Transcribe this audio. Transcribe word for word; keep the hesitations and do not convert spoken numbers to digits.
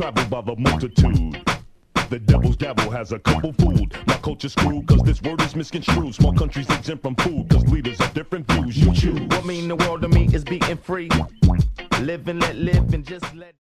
traveled by the multitude. The devil's dabble has a couple fooled. My culture screwed, cause this word is misconstrued. Small countries exempt from food, cause leaders have different views. You choose. What mean the world to me is being free. Live and let live and just let